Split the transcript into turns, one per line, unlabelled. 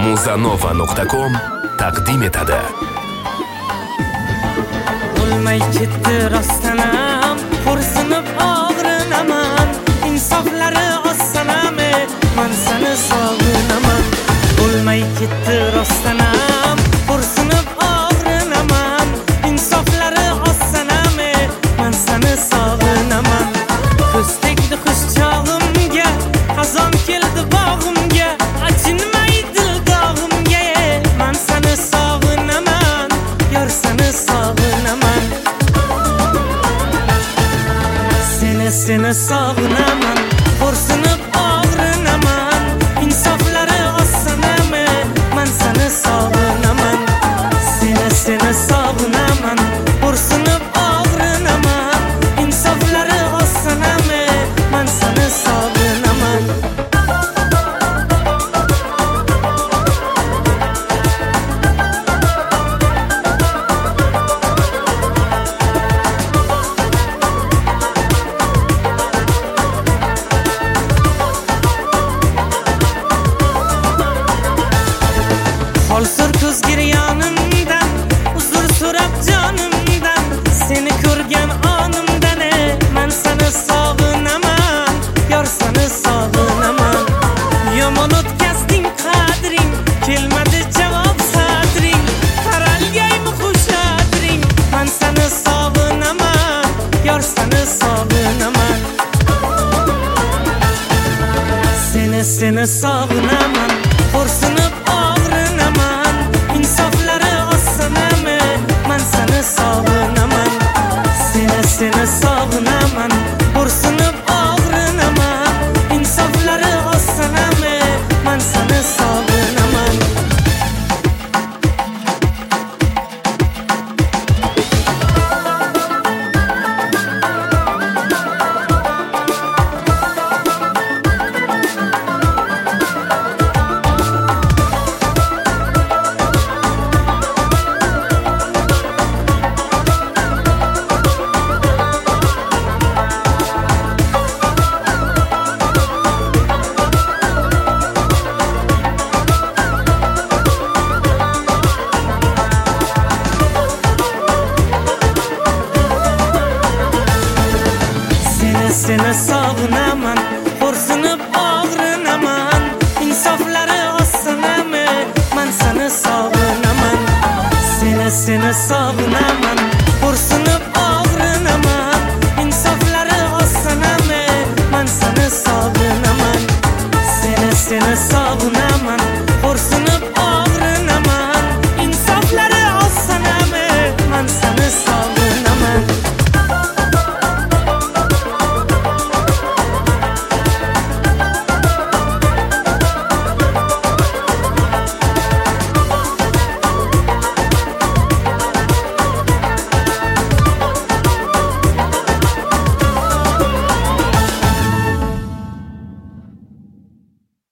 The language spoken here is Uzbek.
muzanova.com taqdim etadi.
Bo'lmay ketdi rostlanam, xo'rsinib og'rinaman. Insoflari ossanami, men seni sog'inaman. Bo'lmay ketdi rostlanam, xo'rsinib og'rinaman. Insoflari ossanami, men seni sog'inaman. Ko'z tegdi xush chog'imga, xazon keldi bog'imga. Achinmaydi dog'imga, men seni sog'inaman. Yor seni sog'inaman. Seni sog'inaman, xo'rsinib og'rinaman. Insoflari ossanami, men seni sog'inaman. Seni sog'inaman, xo'rsinib og'rinaman. Insoflari ossanami, men seni sog'inaman. Holsur ko'z giryanimdan, uzr so'rab jonimdan, seni ko'rgan onimdan men seni sog'inaman, yor seni sog'inaman. Yomon o'tkazding qadring, kelmadi javob sadring, qaralgaymi xushadring, men seni sog'inaman, yor seni sog'inaman. Seni sog'inaman, xo'rsinib og'rinaman. Insoflari ossanami, men seni sog'inaman. Seni sog'inaman, xo'rsinib og'rinaman. Insoflari ossanami, men seni sog'inaman. Seni sog'inaman, xo'rsinib og'rinaman. Insoflari ossanami, men seni sog'inaman. Seni sog'inaman, xo'rsinib og'rinaman. Insoflari ossanami, men seni sog'inaman. Seni sog'inaman.